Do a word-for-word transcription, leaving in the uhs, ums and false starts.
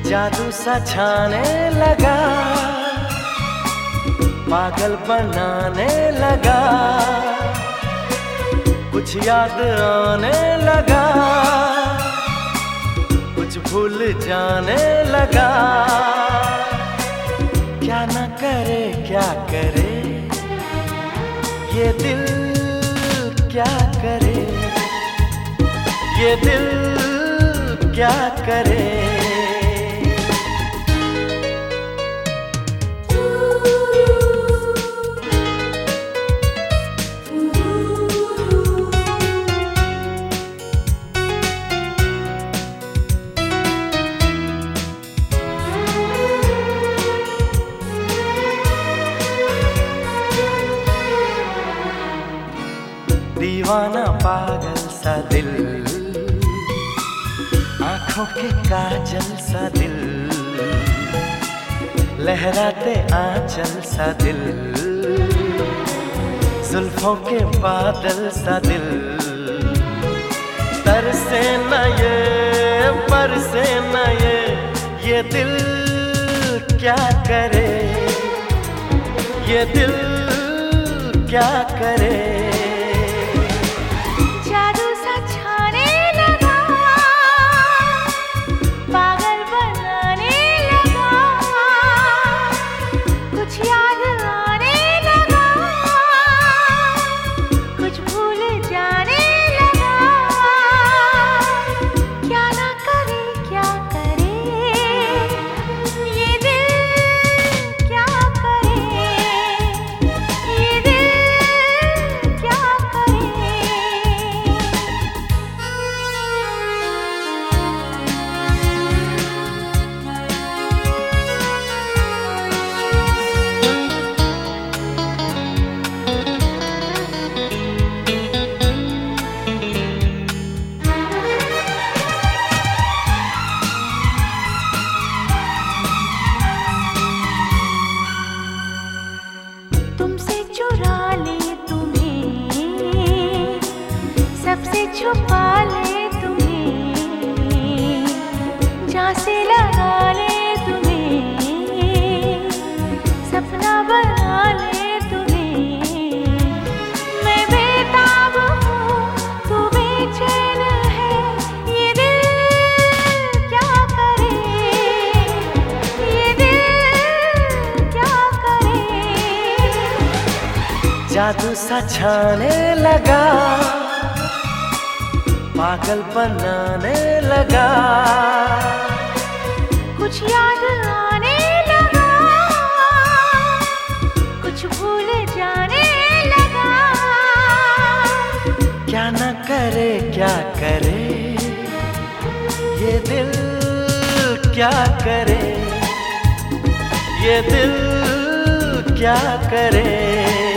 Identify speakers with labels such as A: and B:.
A: जादू सा छाने लगा, पागल बनाने लगा, कुछ याद आने लगा, कुछ भूल जाने लगा। क्या न करे क्या करे ये दिल, क्या करे ये दिल, क्या करे। दीवाना पागल सा दिल, आँखों के काजल सा दिल, लहराते आंचल सा दिल, जुल्फों के बादल सा दिल। तरसे न ये बरसे न ये, ये दिल क्या करे, ये दिल क्या करे।
B: छुपा ले तुम्हें, जहाँ से लगा ले तुम्हें, सपना बना ले तुम्हें। मैं बेताब हूँ तू बेचैन है, ये दिल क्या करे, ये दिल क्या करे।
A: जादू सा छाने लगा, पागल बनाने लगा,
B: कुछ याद आने लगा, कुछ भूल जाने लगा।
A: क्या न करे क्या करे ये दिल, क्या करे ये दिल, क्या करे।